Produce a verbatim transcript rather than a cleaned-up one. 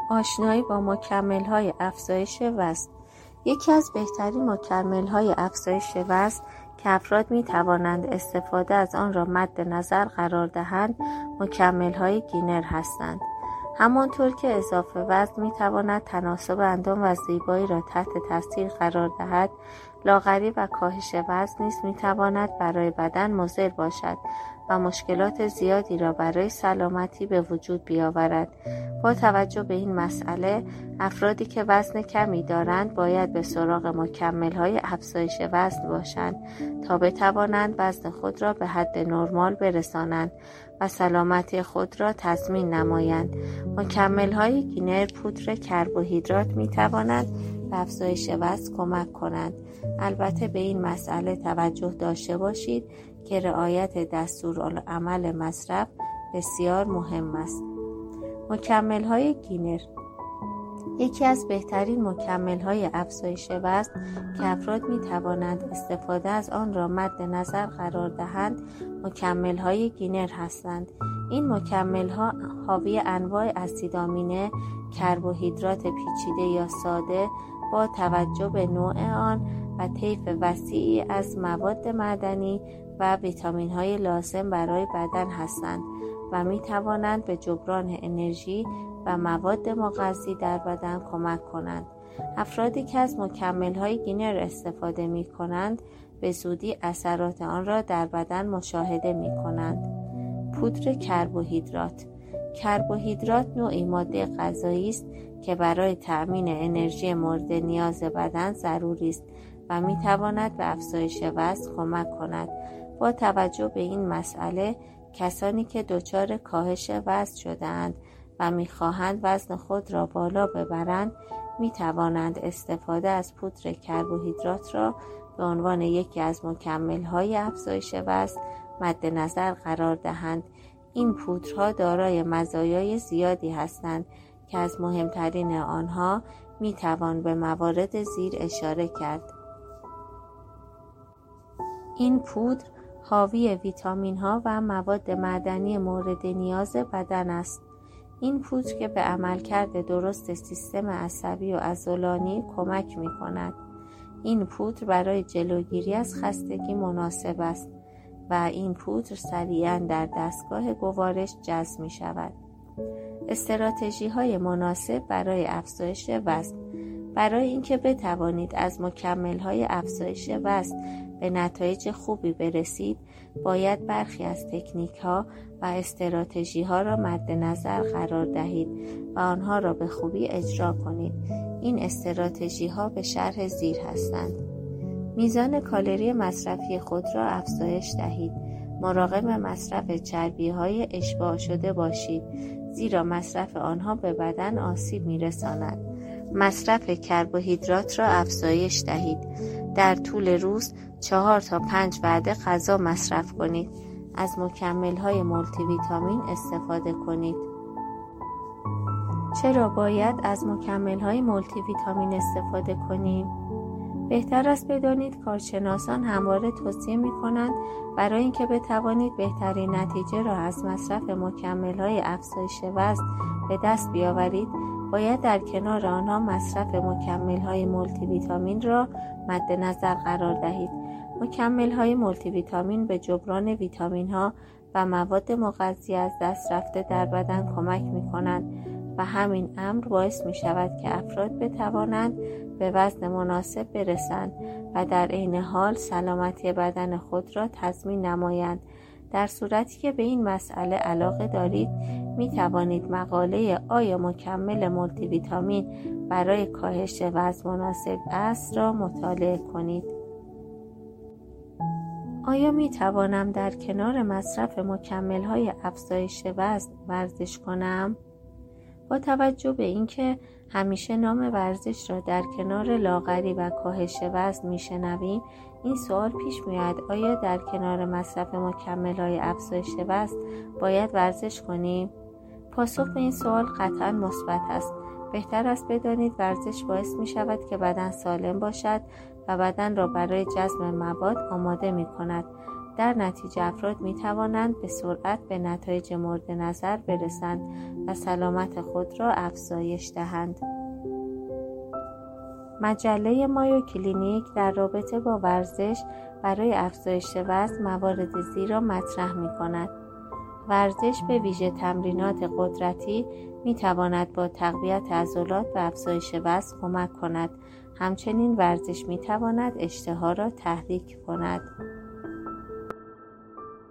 آشنایی با مکمل‌های افزایش وزن. یکی از بهترین مکمل‌های افزایش وزن که افراد می‌توانند استفاده از آن را مد نظر قرار دهند، مکمل‌های گینر هستند. همانطور که اضافه وزن می‌تواند تناسب اندام و زیبایی را تحت تاثیر قرار دهد، لاغری و کاهش وزن نیز می‌تواند برای بدن مضر باشد و مشکلات زیادی را برای سلامتی به وجود بیاورد. با توجه به این مسئله، افرادی که وزن کمی دارند باید به سراغ مکمل‌های افزایش وزن باشند تا بتوانند وزن خود را به حد نرمال برسانند و سلامتی خود را تضمین نمایند. مکمل‌های گینر پودر کربوهیدرات می‌توانند به افزایش وزن کمک کنند. البته به این مسئله توجه داشته باشید که رعایت دستورالعمل مصرف بسیار مهم است. مکمل‌های گینر یکی از بهترین مکمل‌های افزایش وزن که افراد می‌توانند استفاده از آن را مد نظر قرار دهند، مکمل‌های گینر هستند. این مکمل‌ها حاوی انواع اسیدآمینه، کربوهیدرات پیچیده یا ساده با توجه به نوع آن و طیف وسیعی از مواد معدنی و ویتامین‌های لازم برای بدن هستند و می‌توانند به جبران انرژی و مواد مغذی در بدن کمک کنند. افرادی که از مکمل‌های گینر استفاده می‌کنند به زودی اثرات آن را در بدن مشاهده می‌کنند. پودر کربوهیدرات. کربوهیدرات نوعی ماده غذایی است که برای تأمین انرژی مورد نیاز بدن ضروری است و می‌تواند به افزایش وزن کمک کند. با توجه به این مسئله، کسانی که دچار کاهش وزن شده‌اند و می‌خواهند وزن خود را بالا ببرند، می‌توانند استفاده از پودر کربوهیدرات را به عنوان یکی از مکمل‌های افزایش وزن مد نظر قرار دهند. این پودرها دارای مزایای زیادی هستند که از مهمترین آنها می‌توان به موارد زیر اشاره کرد. این پودر حاوی ویتامین‌ها و مواد معدنی مورد نیاز بدن است. این پودر که به عملکرد درست سیستم عصبی و عضلانی کمک می‌کند. این پودر برای جلوگیری از خستگی مناسب است و این پودر سریعاً در دستگاه گوارش جذب می‌شود. استراتژی‌های مناسب برای افزایش وزن. برای اینکه بتوانید از مکمل‌های افزایش وزن به نتایج خوبی برسید، باید برخی از تکنیک‌ها و استراتژی‌ها را مد نظر قرار دهید و آنها را به خوبی اجرا کنید. این استراتژی‌ها به شرح زیر هستند. میزان کالری مصرفی خود را افزایش دهید. مراقب مصرف چربی‌های اشباع شده باشید، زیرا مصرف آنها به بدن آسیب می‌رساند. مصرف کربوهیدرات را افزایش دهید. در طول روز چهار تا پنج وعده غذا مصرف کنید. از مکمل‌های مولتی ویتامین استفاده کنید. چرا باید از مکمل‌های مولتی ویتامین استفاده کنیم؟ بهتر است بدانید کارشناسان همواره توصیه می‌کنند برای اینکه بتوانید بهترین نتیجه را از مصرف مکمل‌های افزایش وزن به دست بیاورید، باید در کنار آنها مصرف مکمل‌های مولتی ویتامین را مد نظر قرار دهید. مکمل‌های مولتی ویتامین به جبران ویتامین‌ها و مواد مغذی از دست رفته در بدن کمک می‌کنند و همین امر باعث می‌شود که افراد بتوانند به وزن مناسب برسند و در عین حال سلامتی بدن خود را تضمین نمایند. در صورتی که به این مسئله علاقه دارید، می توانید مقاله آیا مکمل مولتی ویتامین برای کاهش وزن مناسب است را مطالعه کنید. آیا می توانم در کنار مصرف مکمل‌های افزایش وزن ورزش کنم؟ با توجه به اینکه همیشه نام ورزش را در کنار لاغری و کاهش وزن میشنویم، این سوال پیش میاد آیا در کنار مصرف مکمل‌های افزایش وزن باید ورزش کنیم؟ پاسخ به این سوال قطعاً مثبت است. بهتر است بدانید ورزش باعث می شود که بدن سالم باشد و بدن را برای جذب مواد آماده می کند. در نتیجه افراد می توانند به سرعت به نتایج مورد نظر برسند و سلامت خود را افزایش دهند. مجله مایو کلینیک در رابطه با ورزش برای افزایش وزن موارد زیر را مطرح می کند. ورزش به ویژه تمرینات قدرتی می تواند با تقویت عضلات به افزایش وزن کمک کند. همچنین ورزش می تواند اشتها را تحریک کند.